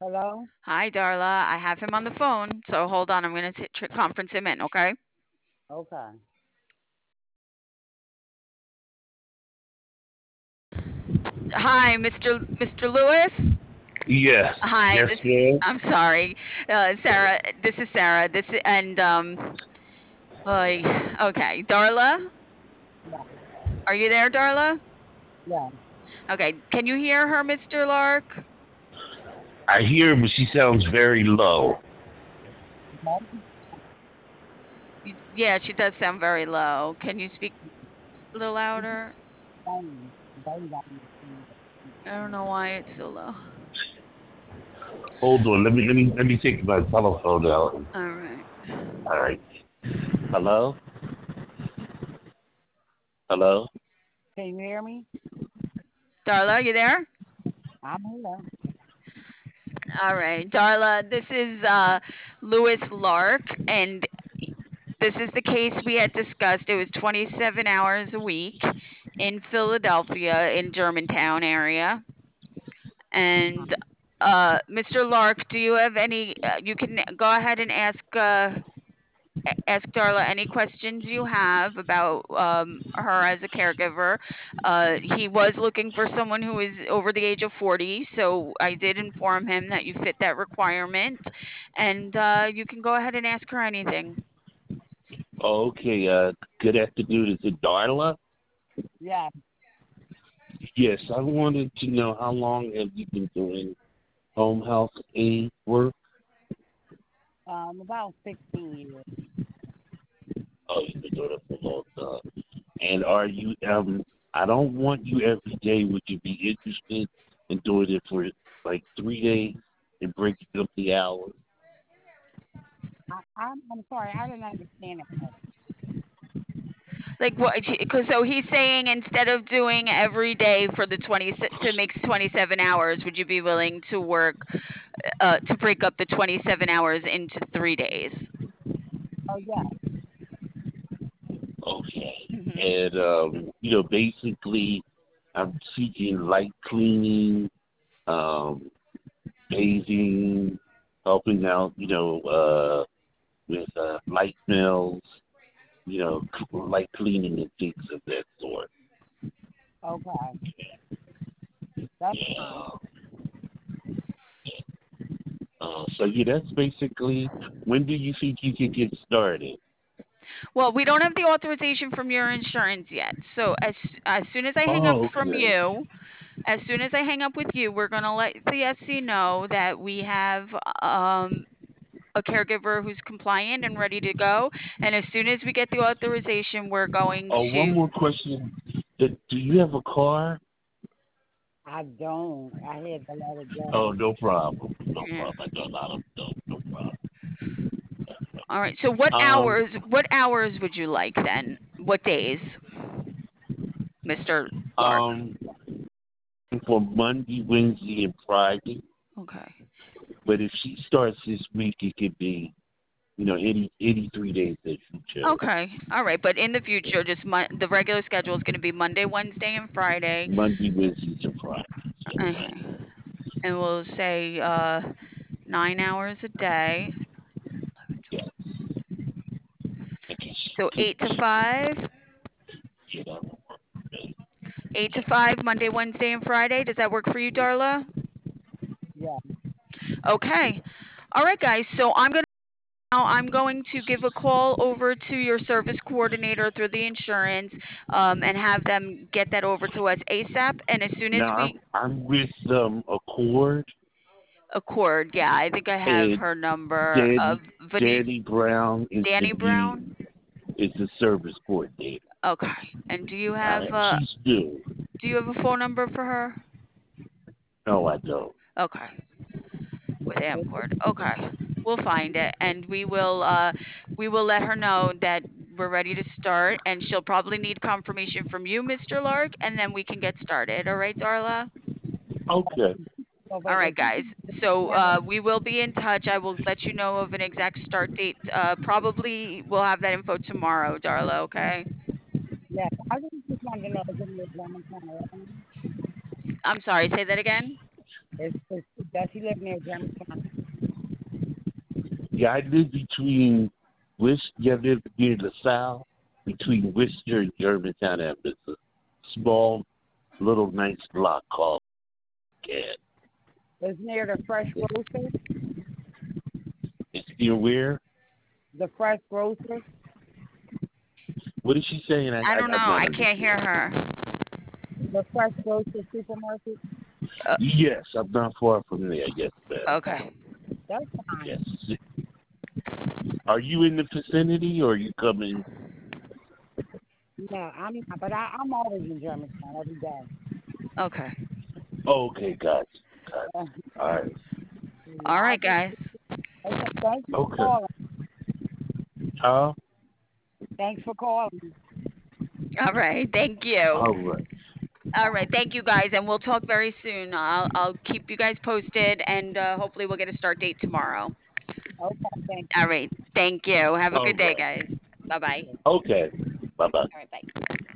Hello? Hi, Darla. I have him on the phone, so hold on. I'm going to conference him in, okay? Okay. Hi, Mr. Lewis. Yes. Hi, Yes, this. ma'am. I'm sorry, Sarah. This is Sarah. This and oy, okay, Darla. Yeah. Are you there, Darla? Yeah. Okay. Can you hear her, Mr. Lark? I hear her, but she sounds very low. That's Yeah, she does sound very low. Can you speak a little louder? fine. Very well. I don't know why it's so low. Hold on. Let me take my telephone out. All right. All right. Hello. Hello. Can you hear me? Darla, are you there? I'm here. All right, Darla, this is Lewis Lark, and this is the case we had discussed. It was 27 hours a week in Philadelphia, in Germantown area. And Mr. Lark, do you have any? You can go ahead and ask Darla any questions you have about her as a caregiver. He was looking for someone who is over the age of 40, so I did inform him that you fit that requirement, and you can go ahead and ask her anything. Okay. Good afternoon. Is it Darla? Yeah. Yes. I wanted to know how long have you been doing home health aid work? About 16 years. Oh, you've been doing it for a long time. And are you? I don't want you every day. Would you be interested in doing it for like 3 days and breaking up the hours? I'm sorry. I didn't understand it. Like what? Because so he's saying instead of doing every day for the 20 to make 27 hours, would you be willing to work to break up the 27 hours into 3 days? Oh, yeah. Okay. Hmm. And basically, I'm seeking light cleaning, um, bathing, helping out, with light meals, light cleaning and things of that sort. Okay. That's fine. Yeah. So yeah, that's basically. When do you think you can get started? Well, we don't have the authorization from your insurance yet. So as soon as I hang up Oh, from okay. you, as soon as I hang up with you, we're gonna let the SC know that we have a caregiver who's compliant and ready to go. And as soon as we get the authorization, we're going Oh, one to. more question. Do you have a car? I don't. I had to let it Oh, go. no problem. No Yeah. problem. I know a lot of no problem. All right. So what Um, hours? What hours would you like then? What days, Mr. Lark? um, for Monday, Wednesday, and Friday. Okay. But if she starts this week, it could be, any 3 days that you chose. Okay. All right. But in the future, just the regular schedule is going to be Monday, Wednesday, and Friday. Monday, Wednesday, and Friday. Okay. And we'll say 9 hours a day. Yeah. Okay. So 8 to 5. Yeah, that will work for me. 8 to 5, Monday, Wednesday, and Friday. Does that work for you, Darla? Yeah. Okay. All right, guys. So I'm going to give a call over to your service coordinator through the insurance, and have them get that over to us ASAP. And as soon as Now we I'm with Accord accord, yeah, I think I have and her number Danny of Danny Brown is Danny Brown. the service coordinator. Okay. And She's new. do you have a phone number for her? No, I don't. Okay. With Amcord. Okay. We'll find it and we will let her know that we're ready to start, and she'll probably need confirmation from you, Mr. Lark, and then we can get started. All right, Darla? Okay. So, All but right, if you guys. So we will be in touch. I will let you know of an exact start date. Probably we'll have that info tomorrow, Darla, okay? yeah, I just wanted to know if it was one kind of I'm sorry, say that again. it's Does he live near Germantown? Yeah, I live between I live near LaSalle, between Worcester and Germantown. It's a small, little, nice block called Cat. It's near the Fresh Grocer. It's near where? The Fresh Grocer. What is she saying? I don't know. I'm not I can't hear understanding. her. The Fresh Grocer supermarket. Uh, Yes, I'm not far from there. Yes, ma'am. okay. That's fine. Yes. Are you in the vicinity, or are you coming? No, I'm not, but I'm always in Germantown every day. Okay. Oh, okay, gotcha. Gotcha. Uh, All right. All I'll right, be, guys. okay, thank you for Okay. calling. Huh? Thanks for calling. All right. Thank you. All right. All right. Thank you, guys, and we'll talk very soon. I'll keep you guys posted, and hopefully we'll get a start date tomorrow. Okay, thank All you. right. Thank you. Have a All good day, right. guys. Bye bye. Okay. Bye bye. All right. Bye.